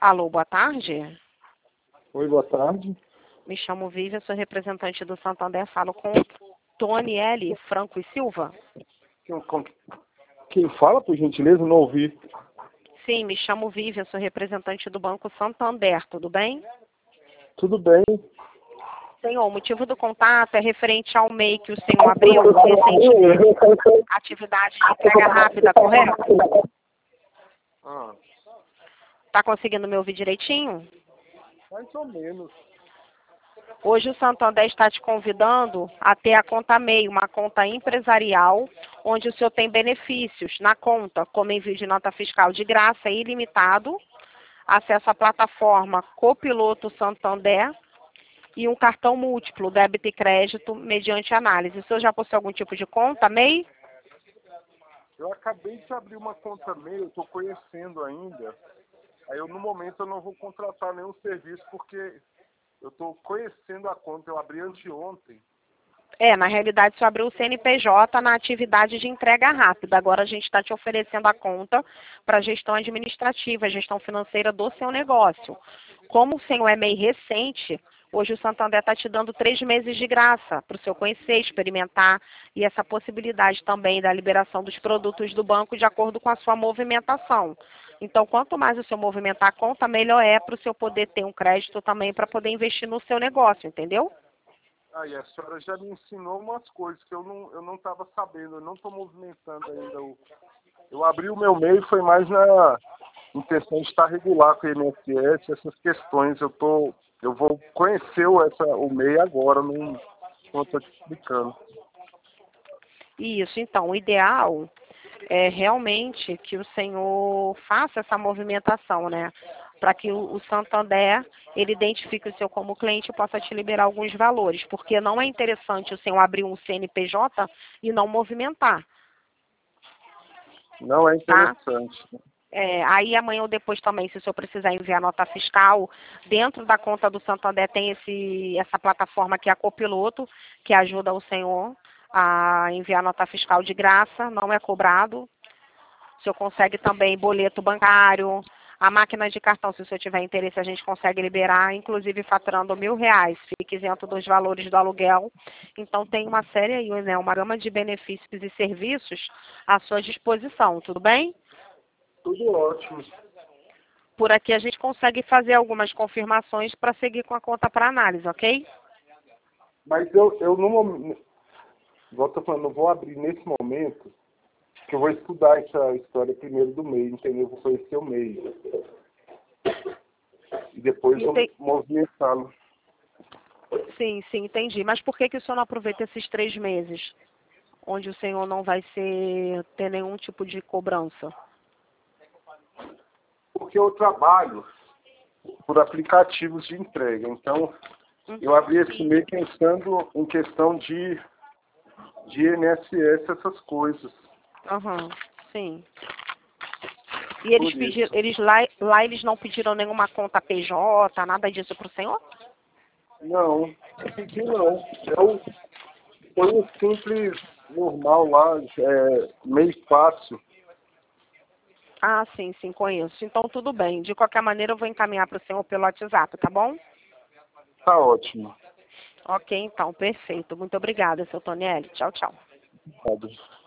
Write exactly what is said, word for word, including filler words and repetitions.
Alô, boa tarde. Oi, boa tarde. Me chamo Vivian, sou representante do Santander, falo com Tony L. Franco e Silva. Quem, com- quem fala, por gentileza? Não ouvi. Sim, me chamo Vivian, sou representante do Banco Santander, tudo bem? Tudo bem? Senhor, o motivo do contato é referente ao M E I que o senhor abriu recentemente, atividade de entrega rápida, correto? Ah, Está conseguindo me ouvir direitinho? mais ou menos. Hoje o Santander está te convidando a ter a conta M E I, uma conta empresarial, onde o senhor tem benefícios na conta, como envio de nota fiscal de graça e ilimitado, acesso à plataforma Copiloto Santander e um cartão múltiplo, débito e crédito, mediante análise. O senhor já possui algum tipo de conta M E I? Eu acabei de abrir uma conta M E I, eu estou conhecendo ainda. Aí eu, no momento, eu não vou contratar nenhum serviço porque eu estou conhecendo a conta. Eu abri anteontem. É, na realidade, o senhor abriu o C N P J na atividade de entrega rápida. Agora a gente está te oferecendo a conta para gestão administrativa, gestão financeira do seu negócio. Como o senhor é M E I recente, hoje o Santander está te dando três meses de graça para o senhor conhecer, experimentar e essa possibilidade também da liberação dos produtos do banco de acordo com a sua movimentação. Então, quanto mais o senhor movimentar a conta, melhor é para o senhor poder ter um crédito também para poder investir no seu negócio, entendeu? Aí a senhora já me ensinou umas coisas que eu não eu não estava sabendo. Eu não estou movimentando ainda. o- Eu abri o meu M E I foi mais na intenção de estar regular com o I N S S, essas questões. Eu tô, eu vou conhecer o, essa, o M E I agora, não estou te explicando. Isso, então, o ideal é realmente que o senhor faça essa movimentação, né? Para que o, o Santander, ele identifique o seu como cliente e possa te liberar alguns valores, porque não é interessante o senhor abrir um C N P J e não movimentar, Não é tá? interessante. É, aí amanhã ou depois também, se o senhor precisar enviar nota fiscal, dentro da conta do Santander tem esse, essa plataforma que é a Copiloto, que ajuda o senhor a enviar nota fiscal de graça, não é cobrado. O senhor consegue também boleto bancário, a máquina de cartão, se o senhor tiver interesse, a gente consegue liberar, inclusive faturando mil reais, fique isento dos valores do aluguel. Então tem uma série aí, né, uma gama de benefícios e serviços à sua disposição, tudo bem? Tudo ótimo. Por aqui a gente consegue fazer algumas confirmações para seguir com a conta para análise, ok? Mas eu, eu no momento, igual eu tô falando, não vou abrir nesse momento, que eu vou estudar essa história primeiro do M E I, entendeu? Eu vou conhecer o M E I. E depois vou Enten- movimentá-lo. Sim, sim, entendi. Mas por que, que o senhor não aproveita esses três meses, onde o senhor não vai ser, ter nenhum tipo de cobrança? Porque eu trabalho por aplicativos de entrega. Então, eu abri esse M E I pensando em questão de, de I N S S, essas coisas. Aham, sim. E eles Por pediram, isso. eles lá, lá eles não pediram nenhuma conta P J, nada disso para o senhor? Não, não pedi não. Eu, foi um simples, normal lá, é, meio fácil. Ah, sim, sim, conheço. Então tudo bem. De qualquer maneira eu vou encaminhar para o senhor pelo WhatsApp, tá bom? Tá ótimo. Ok, então, perfeito. Muito obrigada, seu Tonielli. Tchau, tchau. Obrigado.